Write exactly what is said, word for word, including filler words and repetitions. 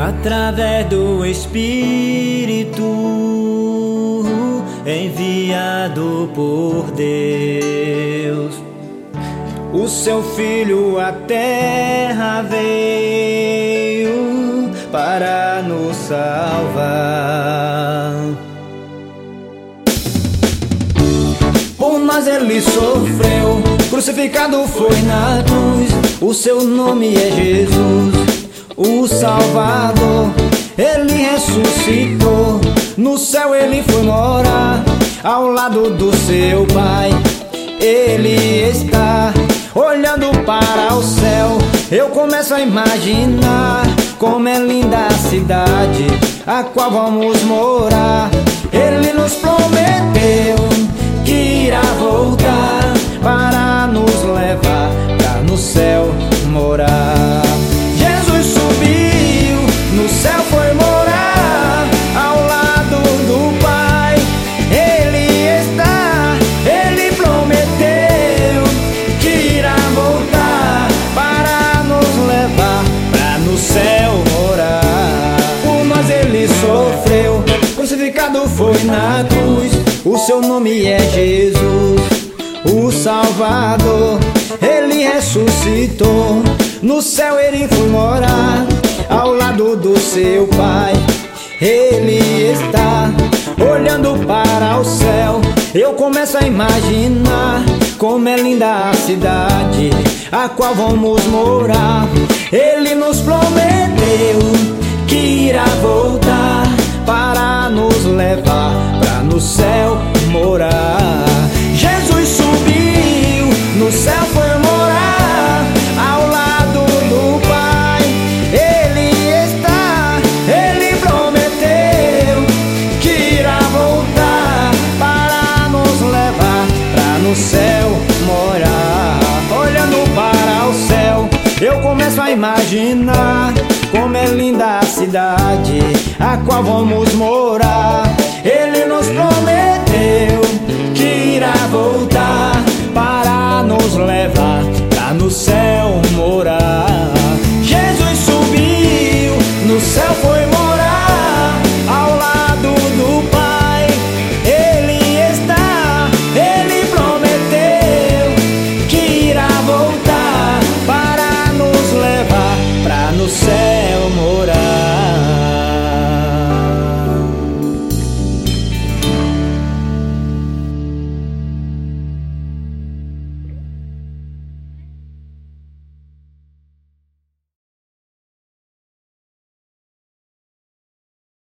através do Espírito enviado por Deus. O seu Filho à terra veio para nos salvar. Por nós ele sofreu, crucificado foi na cruz. O seu nome é Jesus, o Salvador. Ele ressuscitou, no céu ele foi morar, ao lado do seu Pai. Ele está olhando para o céu. Eu começo a imaginar como é linda a cidade a qual vamos morar. Ele nos prometeu que irá voltar para nos levar pra no céu morar. Jesus subiu, no céu foi morar, ao lado do Pai. Ele está, ele prometeu que irá voltar para nos levar pra no céu morar. Por nós ele sofreu, crucificado foi na cruz. O seu nome é Jesus, o Salvador. Ele ressuscitou, no céu ele foi morar, ao lado do seu Pai. Ele está olhando para o céu. Eu começo a imaginar como é linda a cidade a qual vamos morar. Ele nos prometeu que irá voltar para nos levar pra no céu morar. Jesus subiu, no céu foi morar, ao lado do Pai. Ele está, ele prometeu que irá voltar para nos levar pra no céu morar. Olhando para o céu, eu começo a imaginar como é linda a cidade a qual vamos morar. Ele nos prometeu que irá voltar